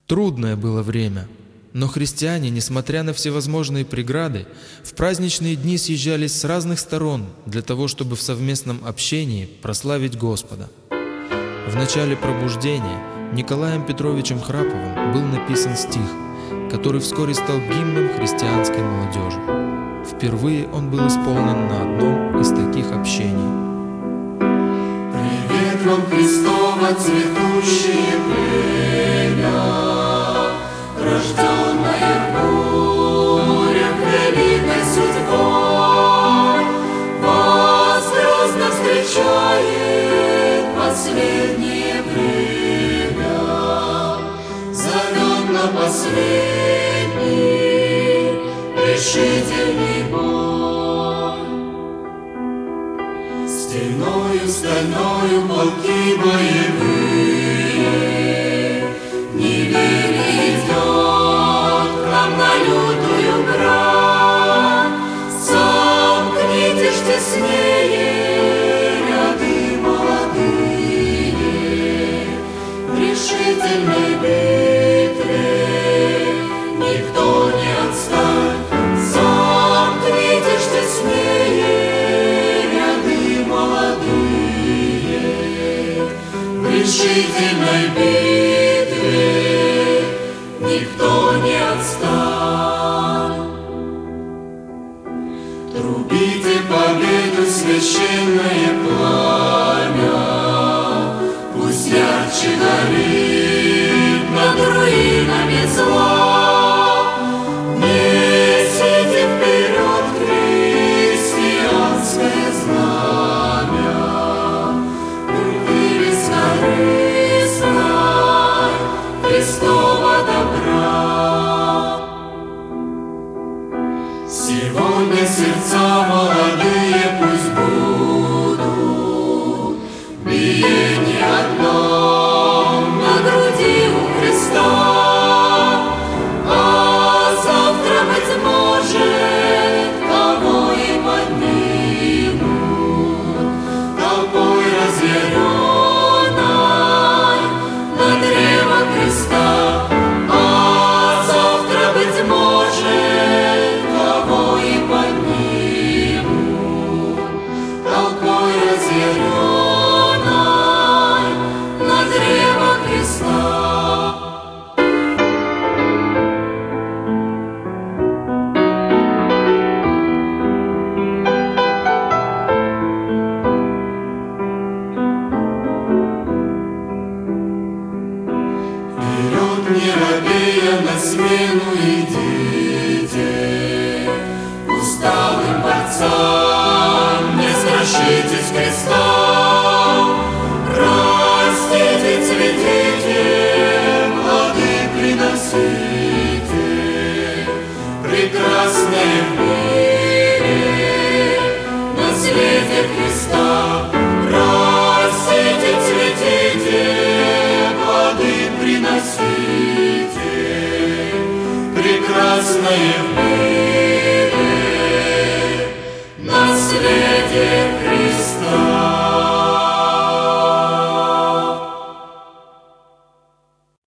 Трудное было время, но христиане, несмотря на всевозможные преграды, в праздничные дни съезжались с разных сторон для того, чтобы в совместном общении прославить Господа. В начале пробуждения Николаем Петровичем Храповым был написан стих, который вскоре стал гимном христианской молодежи. Впервые он был исполнен на одном из таких общений. Привет вам, Христово цветущее племя, рожденное в бурях великой судьбой, вас грозно встречает последнее время, зовет на последний решительный бой. Стеною стальною полки боевые, неверие идет к нам на лютую брань. Сомкнитесь теснее, ряды молодые, в решительной битве никто не отстанет. Сомкнитесь теснее, ряды молодые, в решительной битве никто не отстанет. Трубите победу, священное пламя, пусть ярче горит над руинами зла. Несите вперед христианское знамя, любви бескорыстной Христова добра. Сегодня сердца молодые пусть будут в биении одном на груди у Христа, а завтра, быть может, кого и поднимут толпой разъяренной на древо креста. А завтра, быть может, кого и поднимут толпой разъяренной на древо креста. Вперед, не робея, на смену идите, усталым борцам не страшитесь креста. Растите, цветите, плоды приносите, прекрасное в мире наследие Христа. Растите, цветите, плоды приносите, прекрасное в мире наследие Христа.